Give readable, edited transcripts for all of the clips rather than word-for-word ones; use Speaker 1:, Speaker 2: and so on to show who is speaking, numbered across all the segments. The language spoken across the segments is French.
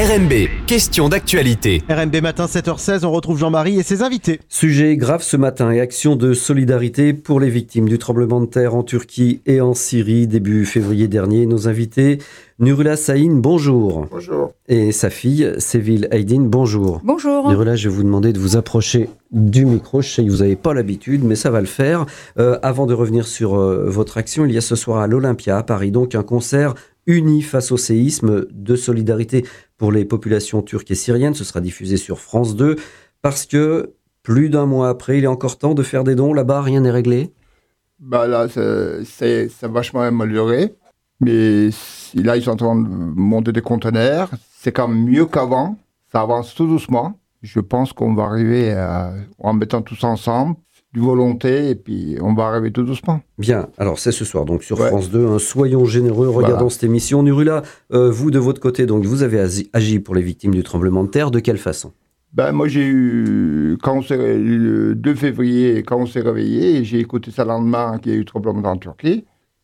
Speaker 1: RMB, question d'actualité.
Speaker 2: RMB matin 7h16, on retrouve Jean-Marie et ses invités.
Speaker 3: Sujet grave ce matin et action de solidarité pour les victimes du tremblement de terre en Turquie et en Syrie début février dernier. Nos invités, Nurullah Sahin, bonjour.
Speaker 4: Bonjour.
Speaker 3: Et sa fille, Sevil Aydin, bonjour.
Speaker 5: Bonjour.
Speaker 3: Nurullah, je vais vous demander de vous approcher du micro. Je sais que vous n'avez pas l'habitude, mais ça va le faire. Avant de revenir sur votre action, il y a ce soir à l'Olympia, à Paris, donc un concert uni face au séisme de solidarité pour les populations turques et syriennes. Ce sera diffusé sur France 2 parce que plus d'un mois après, il est encore temps de faire des dons. Là-bas, rien n'est réglé.
Speaker 4: Là, c'est vachement amélioré. Mais là, ils sont en train de monter des conteneurs. C'est quand même mieux qu'avant. Ça avance tout doucement. Je pense qu'on va arriver en mettant tous ensemble, du volonté, et puis on va arriver tout doucement.
Speaker 3: Bien, alors c'est ce soir, donc sur France 2, soyons généreux, regardons cette émission. Nurullah, vous de votre côté, donc vous avez agi pour les victimes du tremblement de terre, de quelle façon ?
Speaker 4: Moi j'ai eu, le 2 février, quand on s'est réveillé, j'ai écouté ça le lendemain qu'il y a eu tremblement en Turquie,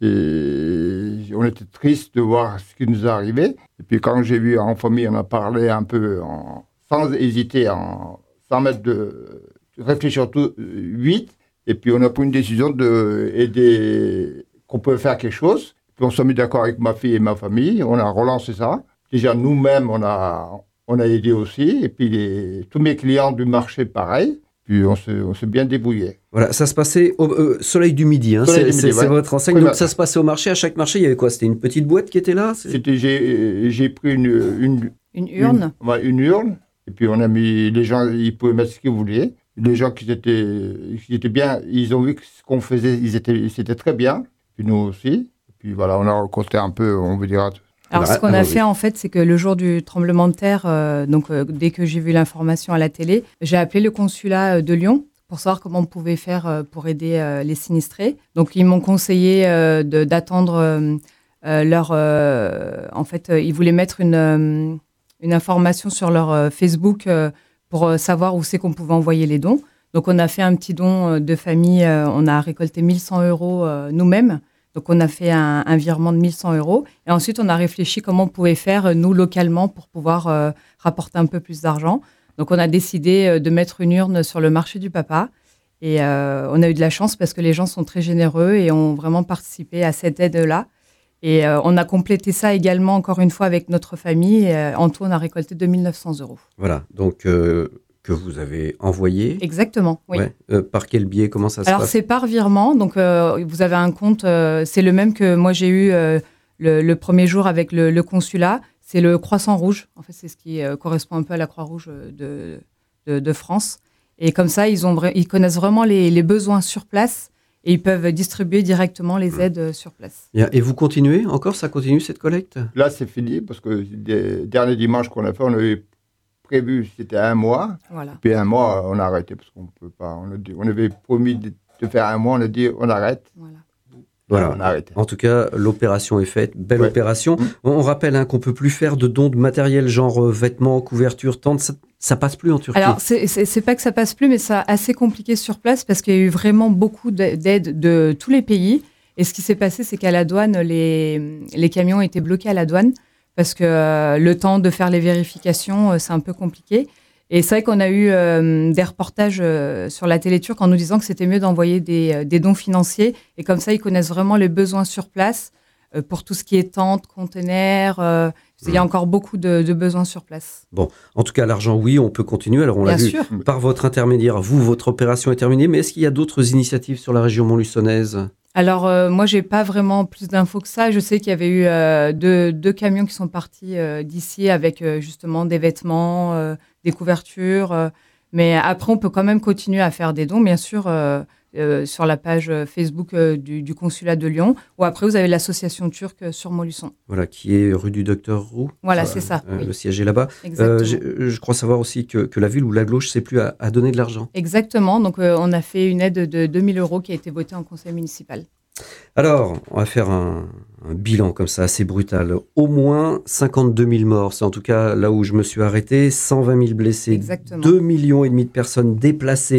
Speaker 4: et on était triste de voir ce qui nous est arrivé. Et puis quand j'ai vu en famille, on a parlé un peu sans hésiter, sans mettre de réfléchir tout vite, et puis on a pris une décision qu'on pouvait faire quelque chose. Puis on s'est mis d'accord avec ma fille et ma famille, on a relancé ça. Déjà nous-mêmes, on a aidé aussi, et puis tous mes clients du marché, pareil. Puis on s'est bien débrouillé.
Speaker 3: Voilà, ça se passait au Soleil du Midi, c'est votre enseigne. Donc ça se passait au marché. À chaque marché, il y avait quoi ? C'était une petite boîte qui était là ?
Speaker 4: J'ai pris une
Speaker 5: urne.
Speaker 4: Une urne, et puis on a mis, les gens, ils pouvaient mettre ce qu'ils voulaient. Les gens qui étaient bien, ils ont vu que ce qu'on faisait, c'était très bien. Puis nous aussi. Et puis voilà, on a rencontré un peu, on veut dire.
Speaker 5: Alors ce qu'on a fait en fait, c'est que le jour du tremblement de terre, dès que j'ai vu l'information à la télé, j'ai appelé le consulat de Lyon pour savoir comment on pouvait faire pour aider les sinistrés. Donc ils m'ont conseillé d'attendre en fait, ils voulaient mettre une information sur leur Facebook pour savoir où c'est qu'on pouvait envoyer les dons. Donc, on a fait un petit don de famille. On a récolté 1100 € nous-mêmes. Donc, on a fait un virement de 1100 €. Et ensuite, on a réfléchi comment on pouvait faire, nous, localement, pour pouvoir rapporter un peu plus d'argent. Donc, on a décidé de mettre une urne sur le marché du papa. Et on a eu de la chance parce que les gens sont très généreux et ont vraiment participé à cette aide-là. Et on a complété ça également, encore une fois, avec notre famille. En tout, on a récolté 2900 €.
Speaker 3: Voilà, donc que vous avez envoyé.
Speaker 5: Exactement, oui.
Speaker 3: Ouais. Par quel biais, comment ça se passe ?
Speaker 5: Alors, c'est par virement. Donc, vous avez un compte, c'est le même que moi, j'ai eu le premier jour avec le consulat. C'est le Croissant Rouge. En fait, c'est ce qui correspond un peu à la Croix-Rouge de France. Et comme ça, ils connaissent vraiment les besoins sur place. Et ils peuvent distribuer directement les aides sur place.
Speaker 3: Et vous continuez encore ? Ça continue cette collecte ?
Speaker 4: Là, c'est fini parce que le dernier dimanche qu'on a fait, on avait prévu, c'était 1 mois.
Speaker 5: Voilà.
Speaker 4: Puis 1 mois, on a arrêté parce qu'on peut pas. On avait promis de faire 1 mois, on a dit on arrête.
Speaker 3: Voilà.
Speaker 4: On a arrêté.
Speaker 3: En tout cas, l'opération est faite. Belle opération. On rappelle qu'on ne peut plus faire de dons de matériel, genre vêtements, couvertures, tentes. Ça passe plus en Turquie.
Speaker 5: Alors, c'est pas que ça passe plus, mais c'est assez compliqué sur place parce qu'il y a eu vraiment beaucoup d'aides de tous les pays. Et ce qui s'est passé, c'est qu'à la douane, les camions étaient bloqués à la douane parce que le temps de faire les vérifications, c'est un peu compliqué. Et c'est vrai qu'on a eu des reportages sur la télé turque en nous disant que c'était mieux d'envoyer des dons financiers. Et comme ça, ils connaissent vraiment les besoins sur place pour tout ce qui est tentes, containers. Il y a encore beaucoup de besoins sur place.
Speaker 3: Bon, en tout cas, l'argent, oui, on peut continuer. Alors, on l'a vu par votre intermédiaire. Votre opération est terminée. Mais est-ce qu'il y a d'autres initiatives sur la région montluçonnaise ? Alors,
Speaker 5: moi, j'ai pas vraiment plus d'infos que ça. Je sais qu'il y avait eu deux camions qui sont partis d'ici avec justement des vêtements, des couvertures. Mais après, on peut quand même continuer à faire des dons, bien sûr, sur la page Facebook du consulat de Lyon. Ou après, vous avez l'association turque sur Montluçon.
Speaker 3: Voilà, qui est rue du Docteur Roux.
Speaker 5: Voilà, c'est ça.
Speaker 3: Le siège est là-bas. Je crois savoir aussi que la ville ou la Glauche ne sait plus à donner de l'argent.
Speaker 5: Exactement. Donc, on a fait une aide de 2000 € qui a été votée en conseil municipal.
Speaker 3: Alors, on va faire un bilan comme ça, assez brutal. Au moins 52 000 morts, c'est en tout cas là où je me suis arrêté, 120 000 blessés,
Speaker 5: Exactement.
Speaker 3: 2,5 millions de personnes déplacées,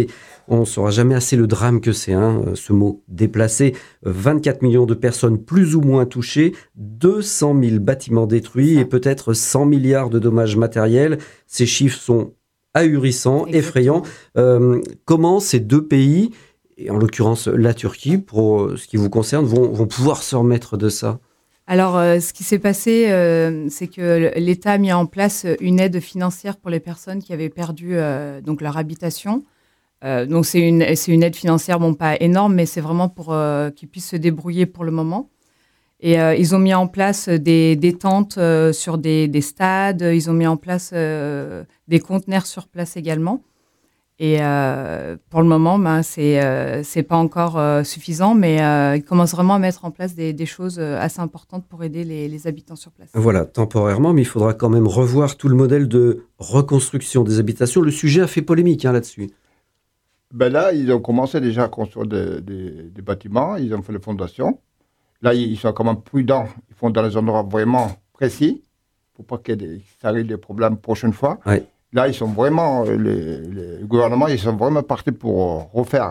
Speaker 3: On ne saura jamais assez le drame que c'est, ce mot déplacé. 24 millions de personnes plus ou moins touchées, 200 000 bâtiments détruits et peut-être 100 milliards de dommages matériels. Ces chiffres sont ahurissants, effrayants. Comment ces deux pays, et en l'occurrence la Turquie, pour ce qui vous concerne, vont pouvoir se remettre de ça ?
Speaker 5: Alors, ce qui s'est passé, c'est que l'État a mis en place une aide financière pour les personnes qui avaient perdu donc leur habitation. Donc, c'est une aide financière, bon, pas énorme, mais c'est vraiment pour qu'ils puissent se débrouiller pour le moment. Et ils ont mis en place des tentes sur des stades. Ils ont mis en place des conteneurs sur place également. Et pour le moment, c'est pas encore suffisant, mais ils commencent vraiment à mettre en place des choses assez importantes pour aider les habitants sur place.
Speaker 3: Voilà, temporairement, mais il faudra quand même revoir tout le modèle de reconstruction des habitations. Le sujet a fait polémique là-dessus.
Speaker 4: Ben là, ils ont commencé déjà à construire des bâtiments, ils ont fait les fondations. Là, ils sont quand même prudents, ils font dans les endroits vraiment précis, pour pas qu'il arrive des problèmes la prochaine fois.
Speaker 3: Ouais.
Speaker 4: Là, ils sont vraiment, les gouvernements, ils sont vraiment partis pour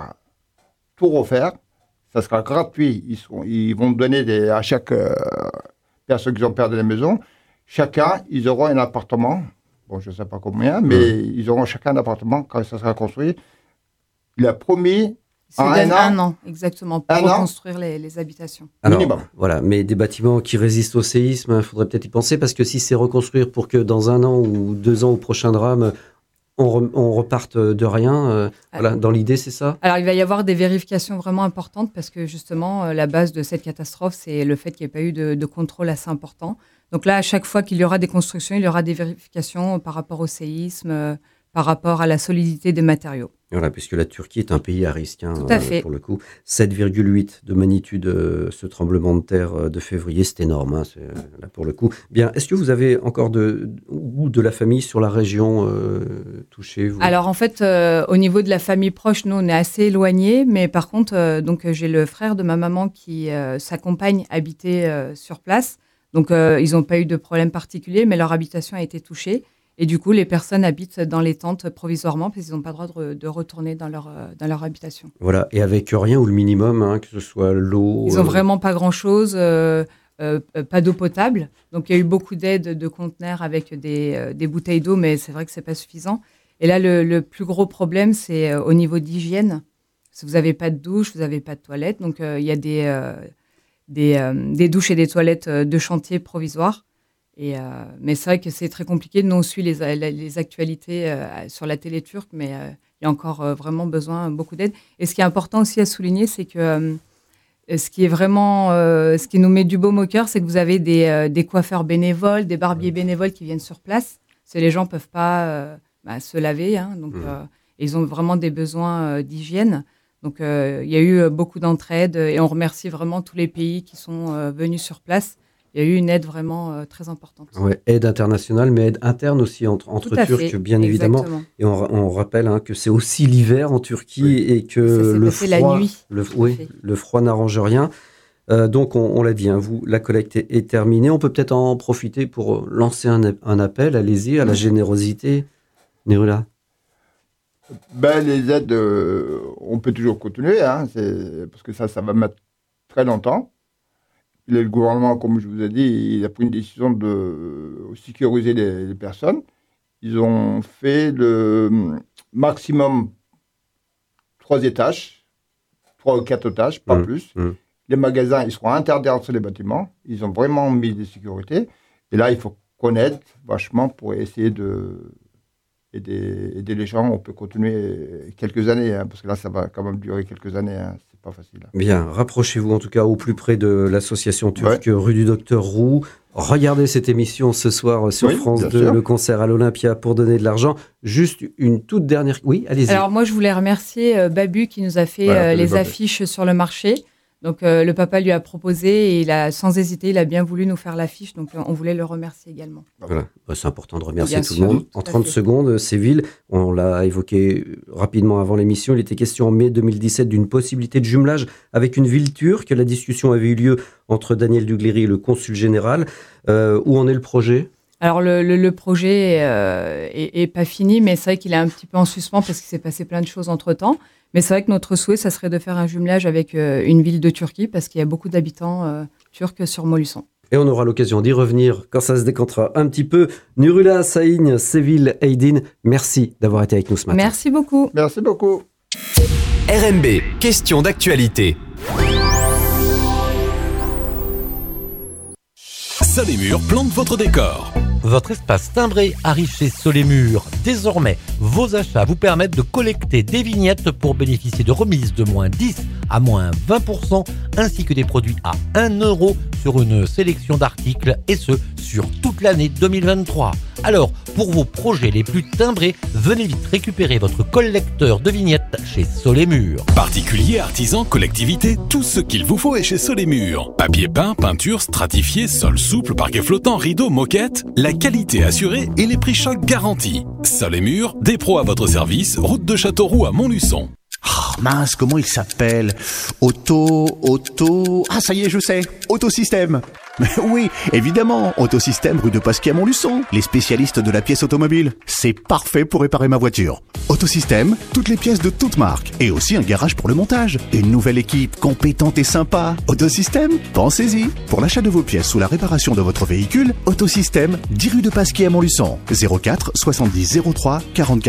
Speaker 4: tout refaire. Ça sera gratuit. Ils vont donner à chaque personne qui ont perdu la maison, chacun, ils auront un appartement. Bon, je ne sais pas combien, mais ils auront chacun un appartement quand ça sera construit. Il a promis
Speaker 5: un an, exactement, pour reconstruire les habitations.
Speaker 3: Alors,
Speaker 4: minimum.
Speaker 3: Voilà, mais des bâtiments qui résistent au séisme, il faudrait peut-être y penser, parce que si c'est reconstruire pour que dans 1 an ou 2 ans au prochain drame, on reparte de rien, voilà, dans l'idée, c'est ça ?
Speaker 5: Alors, il va y avoir des vérifications vraiment importantes, parce que justement, la base de cette catastrophe, c'est le fait qu'il n'y ait pas eu de contrôle assez important. Donc là, à chaque fois qu'il y aura des constructions, il y aura des vérifications par rapport au séisme, par rapport à la solidité des matériaux.
Speaker 3: Voilà, puisque la Turquie est un pays à risque,
Speaker 5: Tout à fait.
Speaker 3: pour le coup. 7,8 de magnitude, ce tremblement de terre de février, c'est énorme, là pour le coup. Bien, est-ce que vous avez encore de la famille sur la région touchée vous ?
Speaker 5: Alors en fait, au niveau de la famille proche, nous on est assez éloignés, mais par contre, j'ai le frère de ma maman qui, sa compagne habitait sur place. Donc ils n'ont pas eu de problème particulier, mais leur habitation a été touchée. Et du coup, les personnes habitent dans les tentes provisoirement parce qu'ils n'ont pas le droit de retourner dans leur habitation.
Speaker 3: Voilà, et avec rien ou le minimum, que ce soit l'eau...
Speaker 5: Ils n'ont vraiment pas grand-chose, pas d'eau potable. Donc, il y a eu beaucoup d'aides de conteneurs avec des bouteilles d'eau, mais c'est vrai que ce n'est pas suffisant. Et là, le plus gros problème, c'est au niveau d'hygiène. Si vous n'avez pas de douche, vous n'avez pas de toilette. Donc, il y a des douches et des toilettes de chantier provisoires. Mais c'est vrai que c'est très compliqué. Nous, on suit les actualités sur la télé turque, mais il y a encore vraiment besoin beaucoup d'aide. Et ce qui est important aussi à souligner, c'est que ce qui nous met du baume au cœur, c'est que vous avez des coiffeurs bénévoles, des barbiers bénévoles qui viennent sur place. Les gens ne peuvent pas se laver, donc ils ont vraiment des besoins d'hygiène. Donc, il y a eu beaucoup d'entraide et on remercie vraiment tous les pays qui sont venus sur place. Il y a eu une aide vraiment très importante.
Speaker 3: Ouais, aide internationale, mais aide interne aussi entre Turcs, bien évidemment. Et on rappelle que c'est aussi l'hiver en Turquie et que le froid n'arrange rien. Donc, on l'a dit, la collecte est terminée. On peut peut-être en profiter pour lancer un appel, allez-y, à la générosité. Nerula.
Speaker 4: Les aides, on peut toujours continuer, parce que ça va mettre très longtemps. Le gouvernement, comme je vous ai dit, il a pris une décision de sécuriser les personnes. Ils ont fait le maximum 3 étages, 3 ou 4 étages, pas plus. Les magasins, ils seront interdits entre les bâtiments. Ils ont vraiment mis des sécurités. Et là, il faut qu'on aide vachement pour essayer aider les gens. On peut continuer quelques années, parce que là, ça va quand même durer quelques années. C'est pas facile.
Speaker 3: Bien, rapprochez-vous en tout cas au plus près de l'association turque rue du Docteur Roux. Regardez cette émission ce soir sur France 2, le concert à l'Olympia pour donner de l'argent. Juste une toute dernière... Oui, allez-y.
Speaker 5: Alors moi, je voulais remercier Babu qui nous a fait les affiches sur le marché. Donc le papa lui a proposé et sans hésiter, il a bien voulu nous faire l'affiche. Donc on voulait le remercier également.
Speaker 3: Voilà, c'est important de remercier tout le monde. En 30 secondes, ces villes, on l'a évoqué rapidement avant l'émission, il était question en mai 2017 d'une possibilité de jumelage avec une ville turque. La discussion avait eu lieu entre Daniel Dugleri et le consul général. Où en est le projet ?
Speaker 5: Alors le projet est pas fini, mais c'est vrai qu'il est un petit peu en suspens parce qu'il s'est passé plein de choses entre-temps. Mais c'est vrai que notre souhait, ça serait de faire un jumelage avec une ville de Turquie parce qu'il y a beaucoup d'habitants turcs sur Montluçon.
Speaker 3: Et on aura l'occasion d'y revenir quand ça se décantera un petit peu. Nurullah Şahin, Sevil Aydin, merci d'avoir été avec nous ce matin.
Speaker 5: Merci beaucoup.
Speaker 4: Merci beaucoup.
Speaker 1: RMB, question d'actualité.
Speaker 6: Solémur plante votre décor.
Speaker 7: Votre espace timbré arrive chez Solémur. Désormais, vos achats vous permettent de collecter des vignettes pour bénéficier de remises de moins 10 à moins 20%, ainsi que des produits à 1 € sur une sélection d'articles, et ce, sur toute l'année 2023. Alors, pour vos projets les plus timbrés, venez vite récupérer votre collecteur de vignettes chez Solémur.
Speaker 6: Particuliers, artisans, collectivités, tout ce qu'il vous faut est chez Solémur. Papier peint, peinture, stratifié, sol souple, parquet flottant, rideaux, moquette. La qualité assurée et les prix chocs garantis. Solémur, des pros à votre service, route de Châteauroux à Montluçon.
Speaker 8: Oh, mince, comment il s'appelle? Ah, ça y est, je sais. Autosystème. Oui, évidemment. Autosystème rue de Pasquier à Montluçon. Les spécialistes de la pièce automobile. C'est parfait pour réparer ma voiture. Autosystème, toutes les pièces de toutes marques. Et aussi un garage pour le montage. Une nouvelle équipe compétente et sympa. Autosystème, pensez-y. Pour l'achat de vos pièces ou la réparation de votre véhicule, Autosystème, 10 rue de Pasquier à Montluçon. 04 70 03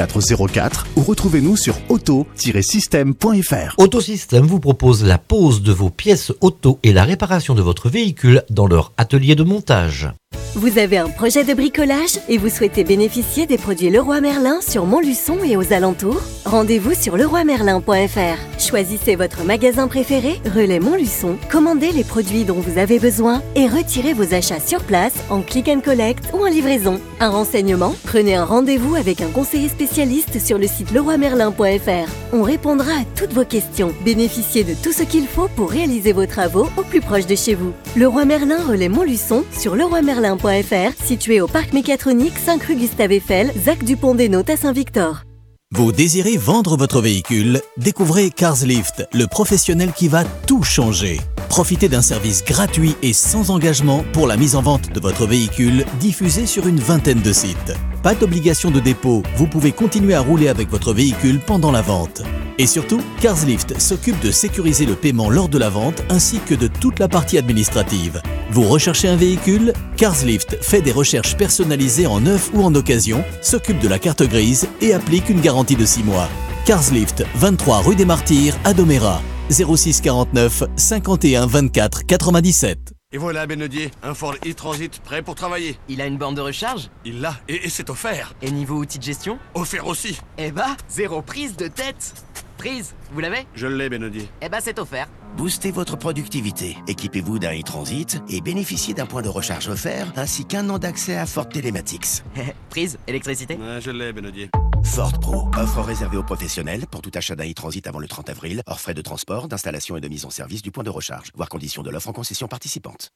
Speaker 8: 44 04 ou retrouvez-nous sur auto-système.fr.
Speaker 7: Autosystème vous propose la pose de vos pièces auto et la réparation de votre véhicule dans leur atelier de montage.
Speaker 9: Vous avez un projet de bricolage et vous souhaitez bénéficier des produits Leroy Merlin sur Montluçon et aux alentours? Rendez-vous sur leroymerlin.fr. Choisissez votre magasin préféré, Relais Montluçon, commandez les produits dont vous avez besoin et retirez vos achats sur place en click and collect ou en livraison. Un renseignement? Prenez un rendez-vous avec un conseiller spécialiste sur le site leroymerlin.fr. On répondra à toutes vos questions. Bénéficiez de tout ce qu'il faut pour réaliser vos travaux au plus proche de chez vous. Leroy Merlin, Relais Montluçon, sur leroymerlin.fr, situé au parc mécatronique 5 rue Gustave Eiffel, Zac Dupont-des-Nôtes à Saint-Victor.
Speaker 10: Vous désirez vendre votre véhicule? Découvrez CarsLift, le professionnel qui va tout changer. Profitez d'un service gratuit et sans engagement pour la mise en vente de votre véhicule, diffusé sur une vingtaine de sites. Pas d'obligation de dépôt, vous pouvez continuer à rouler avec votre véhicule pendant la vente. Et surtout, CarsLift s'occupe de sécuriser le paiement lors de la vente ainsi que de toute la partie administrative. Vous recherchez un véhicule? CarsLift fait des recherches personnalisées en neuf ou en occasion, s'occupe de la carte grise et applique une garantie de 6 mois. CarsLift, 23 rue des Martyrs à Domérat. 06 49 51 24 97.
Speaker 11: Et voilà Benedier, un Ford e-Transit prêt pour travailler.
Speaker 12: Il a une borne de recharge?
Speaker 11: Il l'a, et c'est offert.
Speaker 12: Et niveau outil de gestion?
Speaker 11: Offert aussi.
Speaker 12: Eh bah, 0 prise de tête. Prise, vous l'avez?
Speaker 11: Je l'ai Benedier.
Speaker 12: Eh bah c'est offert.
Speaker 13: Boostez votre productivité. Équipez-vous d'un e-Transit et bénéficiez d'un point de recharge offert ainsi qu'un an d'accès à Ford Telematics.
Speaker 12: Prise, électricité?
Speaker 11: Je l'ai Benedier.
Speaker 13: Ford Pro, offre réservée aux professionnels pour tout achat d'un e-Transit avant le 30 avril, hors frais de transport, d'installation et de mise en service du point de recharge. Voir conditions de l'offre en concession participante.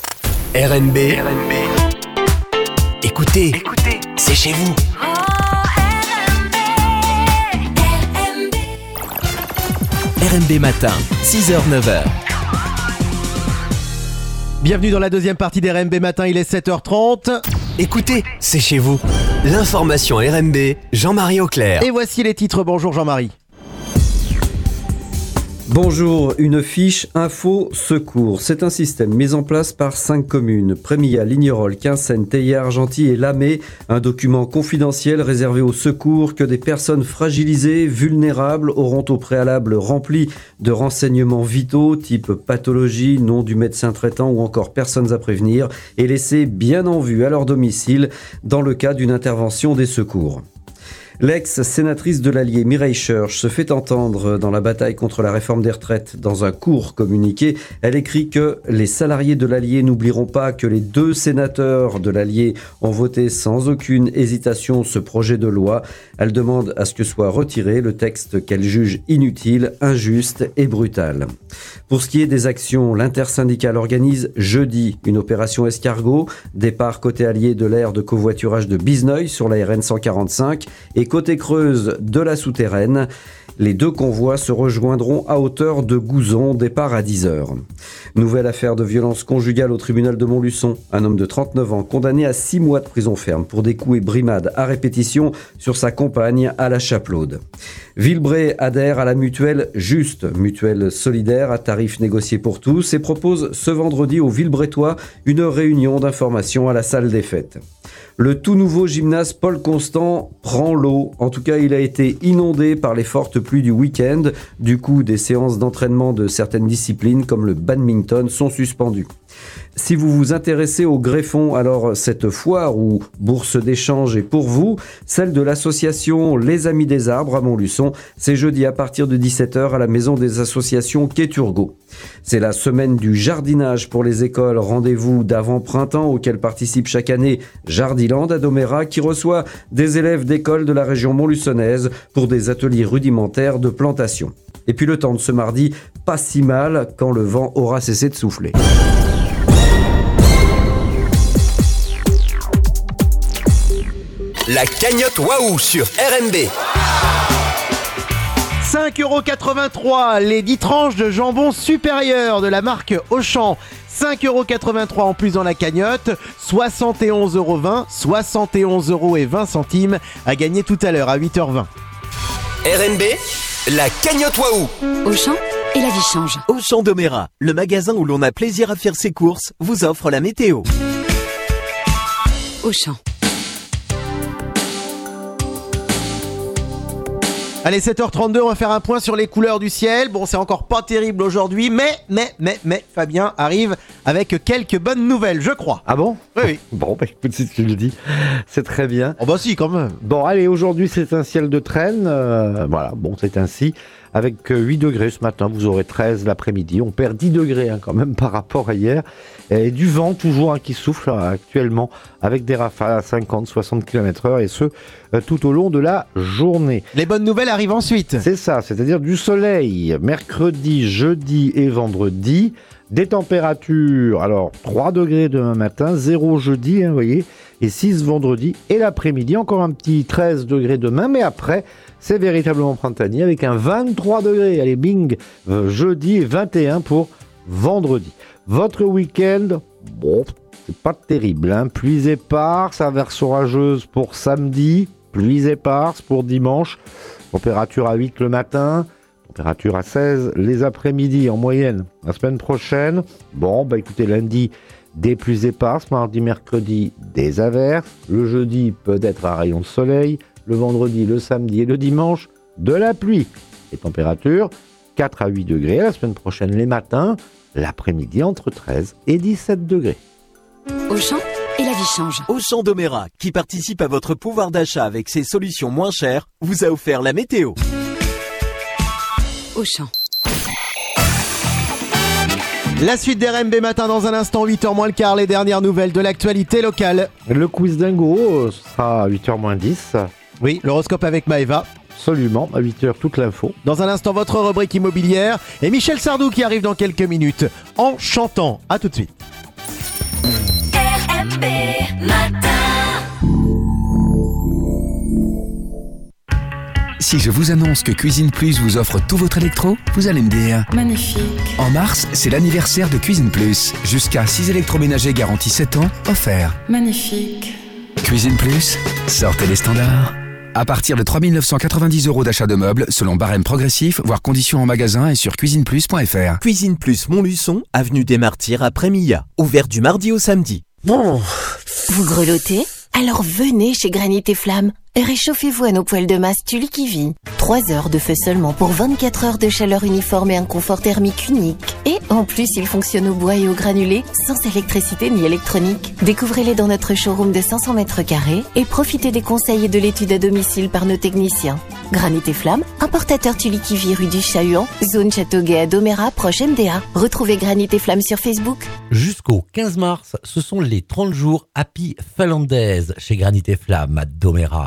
Speaker 1: RMB. Écoutez, c'est chez vous.
Speaker 6: RMB Matin, 6h-9h.
Speaker 2: Bienvenue dans la deuxième partie d'RMB Matin, il est 7h30.
Speaker 1: Écoutez, c'est chez vous. L'information RMB, Jean-Marie Auclair.
Speaker 2: Et voici les titres. Bonjour Jean-Marie.
Speaker 3: Bonjour, une fiche info secours. C'est un système mis en place par 5 communes, Prémilla, Lignerolles, Quinssaines, Théières, Argenty et Lamé. Un document confidentiel réservé aux secours que des personnes fragilisées, vulnérables auront au préalable rempli de renseignements vitaux type pathologie, nom du médecin traitant ou encore personnes à prévenir et laissés bien en vue à leur domicile dans le cas d'une intervention des secours. L'ex-sénatrice de l'Allier Mireille Schurch se fait entendre dans la bataille contre la réforme des retraites. Dans un court communiqué, elle écrit que les salariés de l'Allier n'oublieront pas que les 2 sénateurs de l'Allier ont voté sans aucune hésitation ce projet de loi. Elle demande à ce que soit retiré le texte qu'elle juge inutile, injuste et brutal. Pour ce qui est des actions, l'intersyndicale organise jeudi une opération escargot, départ côté Allier de l'aire de covoiturage de Bizneuil sur la RN 145 et Et côté Creuse, de la Souterraine, les deux convois se rejoindront à hauteur de Gouzon, départ à 10h. Nouvelle affaire de violence conjugale au tribunal de Montluçon. Un homme de 39 ans condamné à 6 mois de prison ferme pour des coups et brimades à répétition sur sa compagne à la Chapelaude. Villebray adhère à la mutuelle Juste, mutuelle solidaire à tarif négocié pour tous, et propose ce vendredi aux Villebrétois une réunion d'information à la salle des fêtes. Le tout nouveau gymnase Paul Constant prend l'eau. En tout cas, il a été inondé par les fortes pluies du week-end. Du coup, des séances d'entraînement de certaines disciplines comme le badminton sont suspendues. Si vous vous intéressez au greffon, alors cette foire ou bourse d'échange est pour vous. Celle de l'association Les Amis des Arbres à Montluçon, c'est jeudi à partir de 17h à la maison des associations Quai Turgot. C'est la semaine du jardinage pour les écoles. Rendez-vous d'avant-printemps auquel participe chaque année Jardiland à Domérat, qui reçoit des élèves d'écoles de la région montluçonnaise pour des ateliers rudimentaires de plantation. Et puis le temps de ce mardi, pas si mal quand le vent aura cessé de souffler.
Speaker 1: La cagnotte Waouh sur RMB.
Speaker 2: 5,83 € les 10 tranches de jambon supérieur de la marque Auchan. 5,83 € en plus dans la cagnotte, 71,20 €, 71,20 € à gagner tout à l'heure à 8h20.
Speaker 1: RMB, la cagnotte Waouh.
Speaker 14: Auchan et la vie change.
Speaker 15: Auchan Domérat, le magasin où l'on a plaisir à faire ses courses, vous offre la météo.
Speaker 14: Auchan.
Speaker 2: Allez, 7h32, on va faire un point sur les couleurs du ciel. Bon, c'est encore pas terrible aujourd'hui, mais Fabien arrive avec quelques bonnes nouvelles, je crois.
Speaker 16: Ah bon ?
Speaker 2: Oui.
Speaker 16: Bon, bah écoute, si tu le dis, c'est très bien.
Speaker 2: Oh bah si, quand même.
Speaker 16: Bon, allez, aujourd'hui, c'est un ciel de traîne. Voilà, bon, c'est ainsi. Avec 8 degrés ce matin, vous aurez 13 l'après-midi. On perd 10 degrés quand même par rapport à hier. Et du vent toujours qui souffle actuellement avec des rafales à 50-60 km/h et ce tout au long de la journée.
Speaker 2: Les bonnes nouvelles arrivent ensuite.
Speaker 16: C'est ça, c'est-à-dire du soleil mercredi, jeudi et vendredi. Des températures, alors 3 degrés demain matin, 0 jeudi, vous voyez, et 6 vendredi. Et l'après-midi, encore un petit 13 degrés demain, mais après, c'est véritablement printanier avec un 23 degrés. Allez, bing, jeudi et 21 pour vendredi. Votre week-end, bon, c'est pas terrible, hein. Pluies éparses, averses orageuses pour samedi, pluies éparses pour dimanche, température à 8 le matin, température à 16 les après-midi en moyenne. La semaine prochaine, bon, bah écoutez, lundi, des pluies éparses, mardi, mercredi, des averses, le jeudi, peut-être un rayon de soleil, le vendredi, le samedi et le dimanche, de la pluie. Les températures, 4 à 8 degrés. La semaine prochaine, les matins, l'après-midi, entre 13 et 17 degrés.
Speaker 14: Auchan et la vie change.
Speaker 15: Auchan Domérat, qui participe à votre pouvoir d'achat avec ses solutions moins chères, vous a offert la météo.
Speaker 14: Auchan.
Speaker 2: La suite des RMB matin dans un instant, 8h moins le quart, les dernières nouvelles de l'actualité locale.
Speaker 16: Le quiz dingo, ce sera à 8h moins 10.
Speaker 2: Oui, l'horoscope avec Maëva.
Speaker 16: Absolument, à 8h toute l'info.
Speaker 2: Dans un instant, votre rubrique immobilière et Michel Sardou qui arrive dans quelques minutes en chantant. A tout de suite.
Speaker 17: RMB matin.
Speaker 18: Si je vous annonce que Cuisine Plus vous offre tout votre électro, vous allez me dire
Speaker 14: magnifique.
Speaker 18: En mars, c'est l'anniversaire de Cuisine Plus. Jusqu'à 6 électroménagers garantis 7 ans, offerts.
Speaker 14: Magnifique.
Speaker 18: Cuisine Plus, sortez les standards. À partir de 3 990 € d'achat de meubles, selon barème progressif, voire conditions en magasin et sur cuisineplus.fr.
Speaker 15: Cuisine Plus Montluçon, avenue des Martyrs après Milla. Ouvert du mardi au samedi.
Speaker 9: Bon. Vous grelottez ? Alors venez chez Granit et Flamme. Réchauffez-vous à nos poêles de masse Tully qui vit. 3 heures de feu seulement pour 24 heures de chaleur uniforme et un confort thermique unique. Et en plus, ils fonctionnent au bois et au granulé, sans électricité ni électronique. Découvrez-les dans notre showroom de 500 m² et profitez des conseils et de l'étude à domicile par nos techniciens. Granit et Flamme, importateur Tully qui vit rue du Chahuan, zone Châteauguay à Domérat, proche MDA. Retrouvez Granit et Flamme sur Facebook.
Speaker 7: Jusqu'au 15 mars, ce sont les 30 jours Happy Finlandaise chez Granit et Flamme à Domérat.